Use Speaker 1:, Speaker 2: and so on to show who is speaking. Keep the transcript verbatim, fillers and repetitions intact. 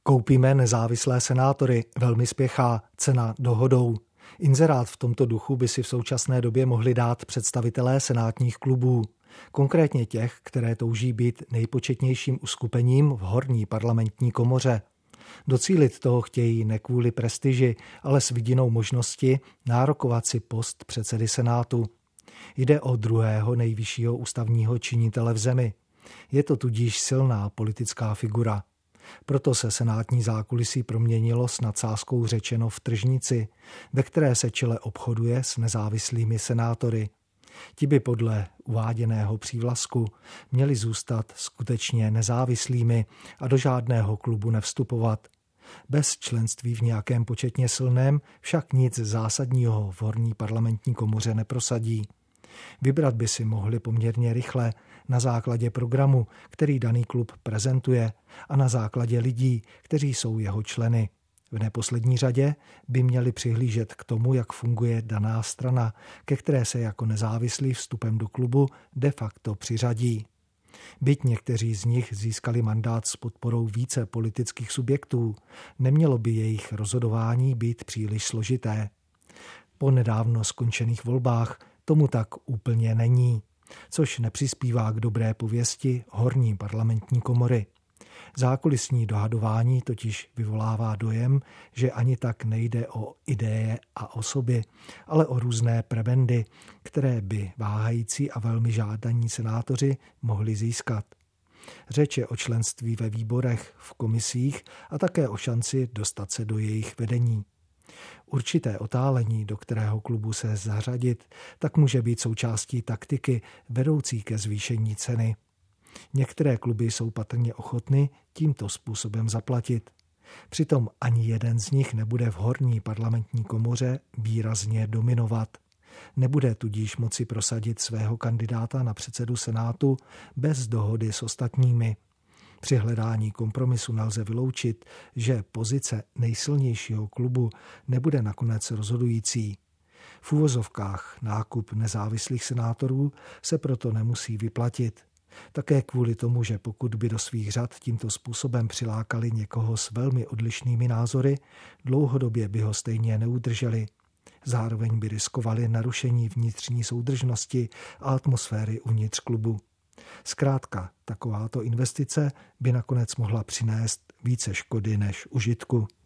Speaker 1: Koupíme nezávislé senátory, velmi spěchá, cena dohodou. Inzerát v tomto duchu by si v současné době mohli dát představitelé senátních klubů. Konkrétně těch, které touží být nejpočetnějším uskupením v horní parlamentní komoře. Docílit toho chtějí ne kvůli prestiži, ale s vidinou možnosti nárokovat si post předsedy Senátu. Jde o druhého nejvyššího ústavního činitele v zemi. Je to tudíž silná politická figura. Proto se senátní zákulisí proměnilo s nadsázkou řečeno v tržnici, ve které se čele obchoduje s nezávislými senátory. Ti by podle uváděného přívlasku měli zůstat skutečně nezávislými a do žádného klubu nevstupovat. Bez členství v nějakém početně silném však nic zásadního v horní parlamentní komoře neprosadí. Vybrat by si mohli poměrně rychle na základě programu, který daný klub prezentuje, a na základě lidí, kteří jsou jeho členy. V neposlední řadě by měli přihlížet k tomu, jak funguje daná strana, ke které se jako nezávislý vstupem do klubu de facto přiřadí. Byť někteří z nich získali mandát s podporou více politických subjektů, nemělo by jejich rozhodování být příliš složité. Po nedávno skončených volbách tomu tak úplně není, což nepřispívá k dobré pověsti horní parlamentní komory. Zákulisní dohadování totiž vyvolává dojem, že ani tak nejde o ideje a osoby, ale o různé prebendy, které by váhající a velmi žádaní senátoři mohli získat. Řeč je o členství ve výborech, v komisích a také o šanci dostat se do jejich vedení. Určité otálení, do kterého klubu se zařadit, tak může být součástí taktiky vedoucí ke zvýšení ceny. Některé kluby jsou patrně ochotny tímto způsobem zaplatit. Přitom ani jeden z nich nebude v horní parlamentní komoře výrazně dominovat. Nebude tudíž moci prosadit svého kandidáta na předsedu Senátu bez dohody s ostatními. Při hledání kompromisu nelze vyloučit, že pozice nejsilnějšího klubu nebude nakonec rozhodující. V uvozovkách nákup nezávislých senátorů se proto nemusí vyplatit. Také kvůli tomu, že pokud by do svých řad tímto způsobem přilákali někoho s velmi odlišnými názory, dlouhodobě by ho stejně neudrželi. Zároveň by riskovali narušení vnitřní soudržnosti a atmosféry uvnitř klubu. Zkrátka, takováto investice by nakonec mohla přinést více škody než užitku.